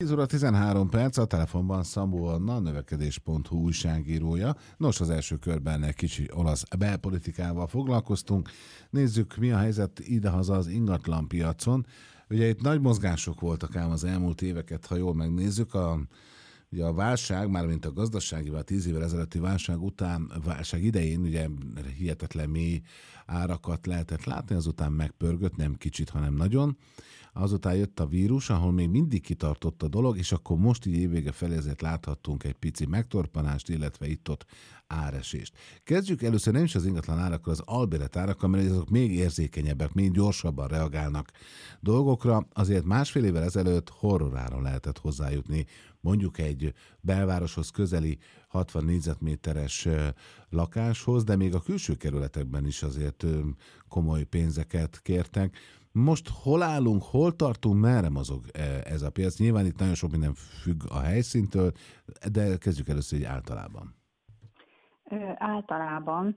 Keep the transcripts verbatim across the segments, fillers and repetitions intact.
tíz óra tizenhárom perc, a telefonban Szabó Anna, növekedés pont hu újságírója. Nos, az első körben egy kicsi olasz belpolitikával foglalkoztunk. Nézzük, mi a helyzet idehaza az ingatlanpiacon. Ugye itt nagy mozgások voltak ám az elmúlt éveket, ha jól megnézzük. A, ugye a válság, mármint a gazdasági, vagy tíz évvel ezelőtti válság után, válság idején ugye hihetetlen mély árakat lehetett látni, azután megpörgött, nem kicsit, hanem nagyon. Azután jött a vírus, ahol még mindig kitartott a dolog, és akkor most így évvége felé ezért láthattunk egy pici megtorpanást, illetve itt-ott áresést. Kezdjük először nem is az ingatlan árakkal, az albérlet árakkal, mert azok még érzékenyebbek, még gyorsabban reagálnak dolgokra. Azért másfél évvel ezelőtt horroráron lehetett hozzájutni mondjuk egy belvároshoz közeli hatvan négyzetméteres lakáshoz, de még a külső kerületekben is azért komoly pénzeket kértek. Most hol állunk, hol tartunk, merre mozog ez a piac? Nyilván itt nagyon sok minden függ a helyszíntől, de kezdjük először így általában. Általában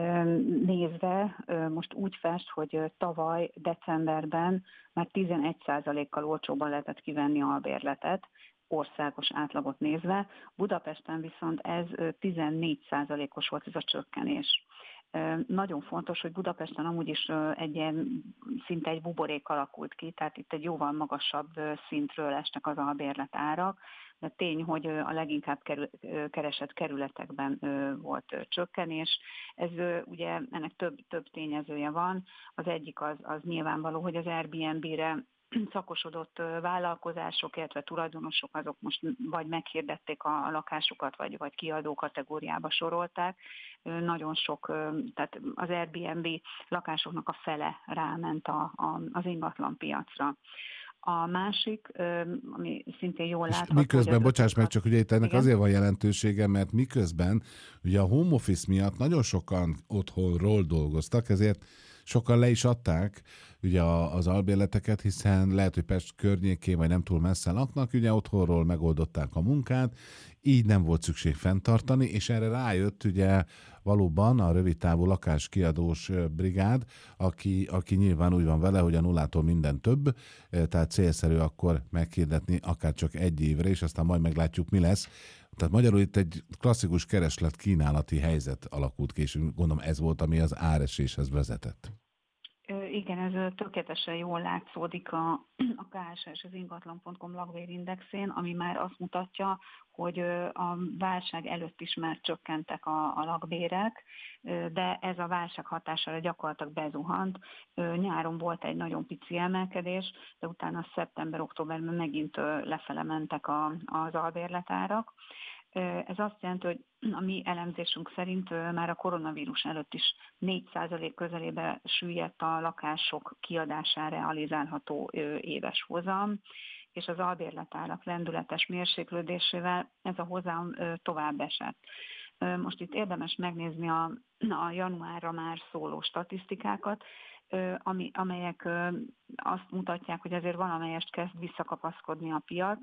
nézve most úgy fest, hogy tavaly decemberben már tizenegy százalékkal olcsóban lehetett kivenni albérletet, országos átlagot nézve. Budapesten viszont ez tizennégy százalékos volt ez a csökkenés. Nagyon fontos, hogy Budapesten amúgy is egy ilyen, szinte egy buborék alakult ki, tehát itt egy jóval magasabb szintről estek az albérletárak, de tény, hogy a leginkább kerül, keresett kerületekben volt csökkenés. Ez ugye ennek több, több tényezője van. Az egyik az, az nyilvánvaló, hogy az Airbnb-re szakosodott vállalkozások, illetve tulajdonosok azok most vagy meghirdették a lakásukat, vagy, vagy kiadó kategóriába sorolták. Nagyon sok, tehát az Airbnb lakásoknak a fele ráment a, a, az ingatlan piacra. A másik, ami szintén jól látható... Miközben, bocsáss meg, csak ugye itt ennek igen? Azért van jelentősége, mert miközben ugye a home office miatt nagyon sokan otthonról dolgoztak, ezért sokan le is adták ugye az albérleteket, hiszen lehet, hogy Pest környékén vagy nem túl messze laknak, ugye otthonról megoldották a munkát, így nem volt szükség fenntartani, és erre rájött ugye valóban a rövidtávú lakáskiadós brigád, aki, aki nyilván úgy van vele, hogy a nullától minden több, tehát célszerű akkor meghirdetni akár csak egy évre, és aztán majd meglátjuk, mi lesz. Tehát magyarul itt egy klasszikus kereslet-kínálati helyzet alakult ki, és gondolom ez volt, ami az áreséshez vezetett. Igen, ez tökéletesen jól látszódik a, a ká es es, az ingatlan pont com lakbérindexén, ami már azt mutatja, hogy a válság előtt is már csökkentek a, a lakbérek, de ez a válság hatására gyakorlatilag bezuhant. Nyáron volt egy nagyon pici emelkedés, de utána szeptember-októberben megint lefele mentek a, az albérletárak. Ez azt jelenti, hogy a mi elemzésünk szerint már a koronavírus előtt is négy százalék közelébe süllyedt a lakások kiadására realizálható éves hozam, és az albérletárak lendületes mérséklődésével ez a hozam tovább esett. Most itt érdemes megnézni a, a januárra már szóló statisztikákat, ami, amelyek azt mutatják, hogy azért valamelyest kezd visszakapaszkodni a piac,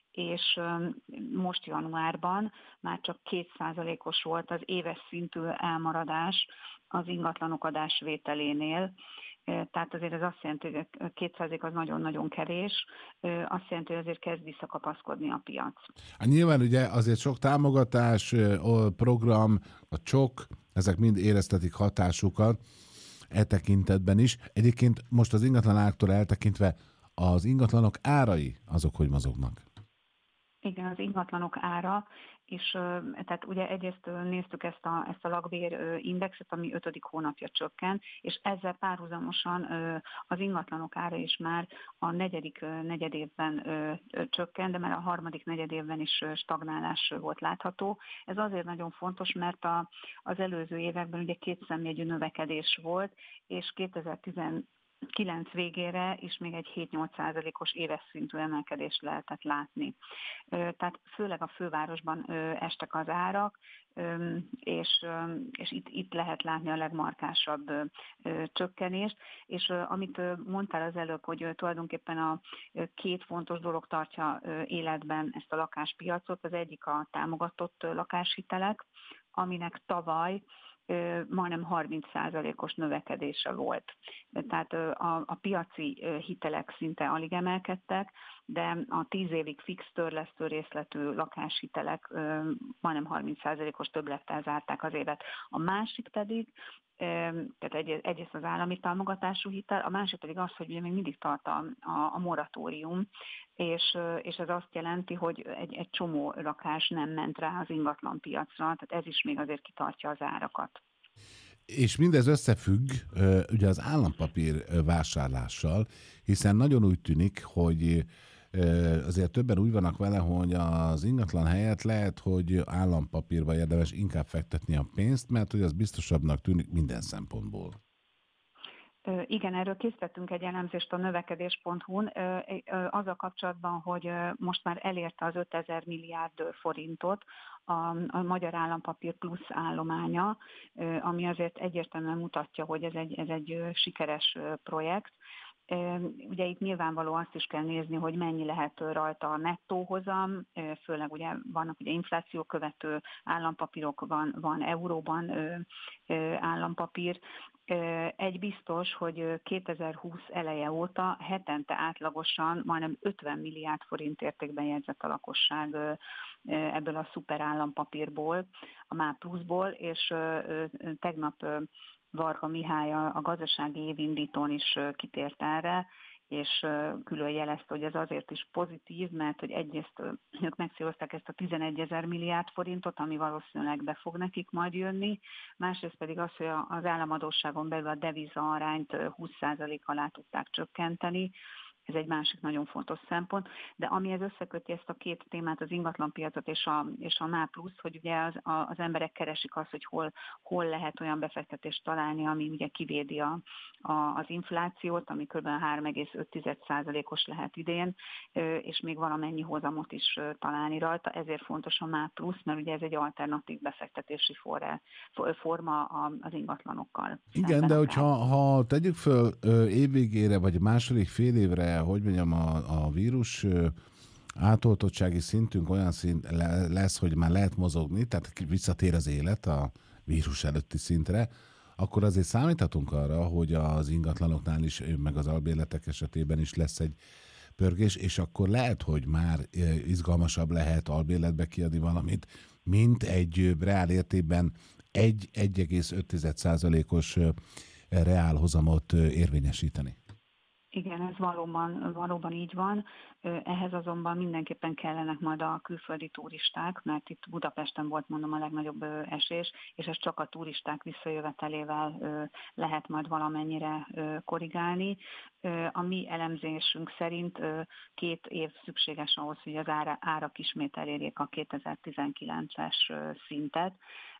és most januárban már csak két százalékos volt az éves szintű elmaradás az ingatlanok adásvételénél. Tehát azért ez azt jelenti, hogy két százalék az nagyon-nagyon kevés, azt jelenti, hogy azért kezd visszakapaszkodni a piac. Hát nyilván ugye azért sok támogatás, program, a csok, ezek mind éreztetik hatásukat e tekintetben is. Egyébként most az ingatlan áraktól eltekintve az ingatlanok árai azok, hogy mozognak? Igen, az ingatlanok ára, és tehát ugye egyrészt néztük ezt a, ezt a lakbér indexet, ami ötödik hónapja csökken, és ezzel párhuzamosan az ingatlanok ára is már a negyedik negyedévben csökken, de már a harmadik negyedévben is stagnálás volt látható. Ez azért nagyon fontos, mert a, az előző években ugye kétszámjegyű növekedés volt, és kétezer-tizenkilenc végére is még egy hét-nyolc százalékos éves szintű emelkedést lehetett látni. Tehát főleg a fővárosban estek az árak, és, és itt, itt lehet látni a legmarkásabb csökkenést, és amit mondtál az előbb, hogy tulajdonképpen a két fontos dolog tartja életben ezt a lakáspiacot, az egyik a támogatott lakáshitelek, aminek tavaly majdnem harminc százalékos növekedése volt. Tehát a, a piaci hitelek szinte alig emelkedtek, de a tíz évig fix törlesztő részletű lakáshitelek majdnem harminc százalékos többlettel zárták az évet. A másik pedig, tehát egy, egyrészt az állami támogatású hitel, a másik pedig az, hogy ugye még mindig tart a, a, a moratórium, és, és ez azt jelenti, hogy egy, egy csomó lakás nem ment rá az ingatlanpiacra, tehát ez is még azért kitartja az árakat. És mindez összefügg ugye az állampapír vásárlással, hiszen nagyon úgy tűnik, hogy azért többen úgy vannak vele, hogy az ingatlan helyett lehet, hogy állampapírba érdemes inkább fektetni a pénzt, mert hogy az biztosabbnak tűnik minden szempontból. Igen, erről készítettünk egy elemzést a növekedés pont hu-n, azzal kapcsolatban, hogy most már elérte az ötezer milliárd forintot a, a magyar állampapír plusz állománya, ami azért egyértelműen mutatja, hogy ez egy, ez egy sikeres projekt. Ugye itt nyilvánvaló azt is kell nézni, hogy mennyi lehet rajta a nettóhozam, főleg ugye vannak ugye infláció követő állampapírok, van, van euróban állampapír. Egy biztos, hogy kétezer-húsz eleje óta hetente átlagosan majdnem ötven milliárd forint értékben jegyzett a lakosság ebből a szuper állampapírból, a MÁ pluszból, és tegnap Varga Mihály a gazdasági évindítón is kitért erre, és külön jelezte, hogy ez azért is pozitív, mert hogy egyrészt ők megszívozták ezt a tizenegyezer milliárd forintot, ami valószínűleg be fog nekik majd jönni, másrészt pedig az, hogy az államadósságon belül a deviza arányt húsz százalék alá tudták csökkenteni. Ez egy másik nagyon fontos szempont, de ami ez összeköti ezt a két témát, az ingatlanpiacot és a, és a MÁ plusz, hogy ugye az, a, az emberek keresik azt, hogy hol, hol lehet olyan befektetést találni, ami ugye kivédi a, a, az inflációt, ami kb. három egész öt százalékos lehet idén, és még valamennyi hozamot is találni rajta, ezért fontos a MÁ plusz, mert ugye ez egy alternatív befektetési forrá, forma az ingatlanokkal. Igen, de hogyha ha tegyük föl évvégére, vagy második fél évre, hogy mondjam, a, a vírus átoltottsági szintünk olyan szint lesz, hogy már lehet mozogni, tehát visszatér az élet a vírus előtti szintre, akkor azért számíthatunk arra, hogy az ingatlanoknál is, meg az albérletek esetében is lesz egy pörgés, és akkor lehet, hogy már izgalmasabb lehet albérletbe kiadni valamit, mint egy reál értékben egy egész öt százalékos reálhozamot érvényesíteni. Igen, ez valóban, valóban így van. Ehhez azonban mindenképpen kellenek majd a külföldi turisták, mert itt Budapesten volt, mondom, a legnagyobb esés, és ez csak a turisták visszajövetelével lehet majd valamennyire korrigálni. A mi elemzésünk szerint két év szükséges ahhoz, hogy az árak ismét elérjék a kétezer-tizenkilences szintet.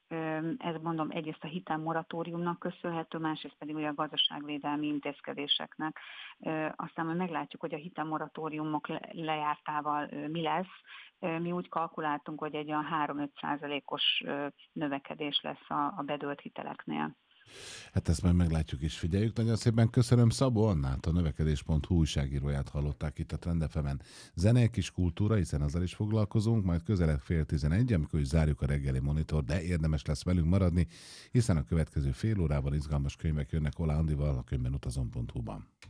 Ez mondom egyrészt a hitelmoratóriumnak köszönhető, másrészt pedig ugye a gazdaságvédelmi intézkedéseknek. Aztán majd meglátjuk, hogy a hitelmoratóriumok lejártával mi lesz. Mi úgy kalkuláltunk, hogy egy olyan három-öt százalékos növekedés lesz a bedőlt hiteleknél. Hát ezt majd meglátjuk és figyeljük. Nagyon szépen köszönöm. Szabó Annát, a növekedés pont hu újságíróját hallották itt a Trend ef emen. Zene, kis kultúra, hiszen azzal is foglalkozunk, majd közelebb fél tizenegy, amikor is zárjuk a reggeli monitor, de érdemes lesz velünk maradni, hiszen a következő fél órában izgalmas könyvek jönnek Ola Andival a könyvben utazom pont hu-ban.